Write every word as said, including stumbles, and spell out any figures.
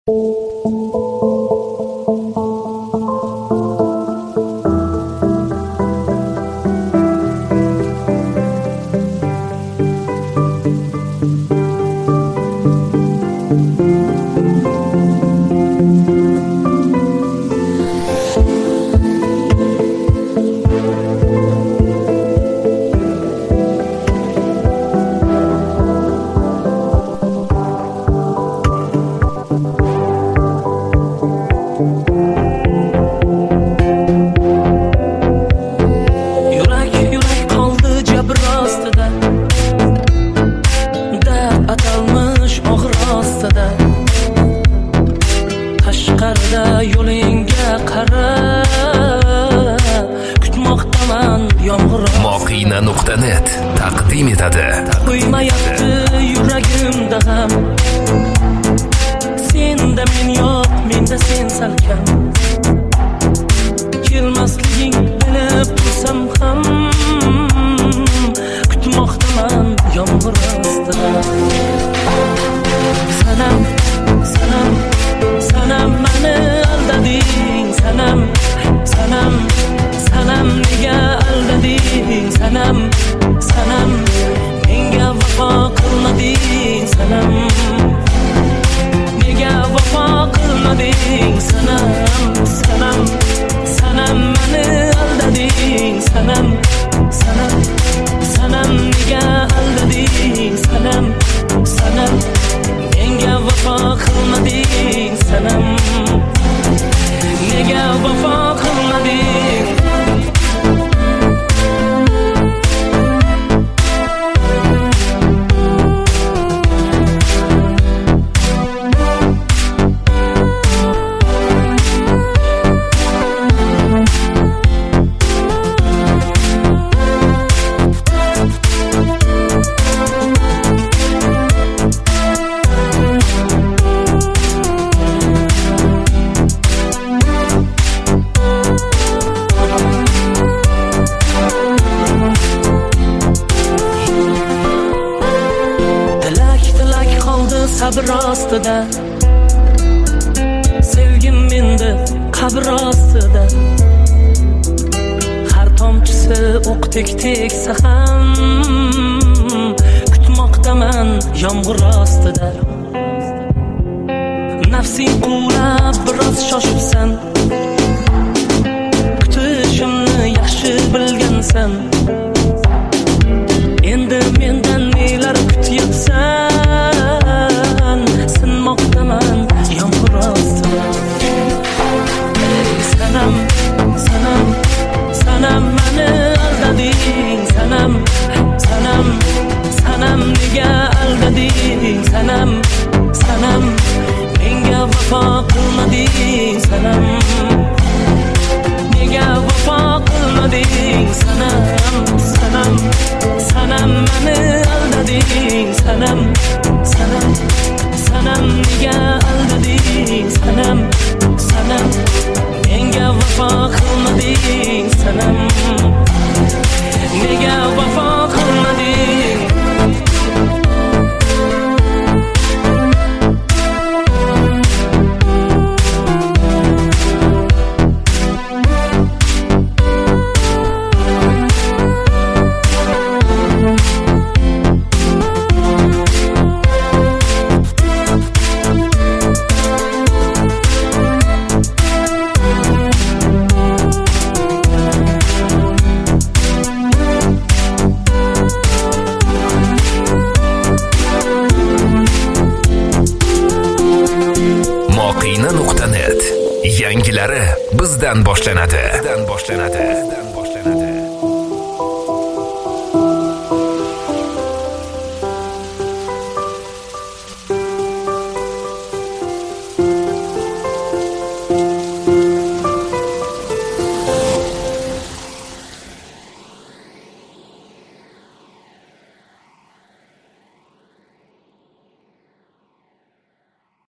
moqina nuqta net taqdim etadi. Qo'ymayapti yuragimda ham, senda men yo'q, menda sen salkam. Kelmasliging bilib tursam ham, kutmoqdaman yomg'ir ostida. Sanam, sanam, sanam meni aldading, sanam, sanam, sanam nega aldading, sanam, sanam menga vafo qilmading, sanam nega vafo qilmading, sanam, sanam, sanam meni aldading, sanam, sanam, sanam nega aldading, sanam, sanam menga vafo qilmading, sanam nega vafo qilmading. Sabr ostida, sevgim menda qabr ostida. Har tomchisi o'qdek tegsa ham, kutmoqdaman yomg'ir ostida. Nafsing quvlab biroz shoshibsan, kutishimni yaxshi bilgansan. Endi mendan nelar kutyapsan, sinmoqdaman yomg'ir ostida. Sanam, sanam, sanam meni aldading, sanam, sanam, sanam nega aldading, sanam, sanam menga vafo qilmading, sanam nega vafo qilmading, sanam, sanam, sanam meni aldading, sanam, sanam, sanam nega aldading, sanam, sanam menga vafo qilmading, sanam nega vafo qilmading. moqina nuqta net yangilari bizdan boshlanadi. Bizdan boshlanadi.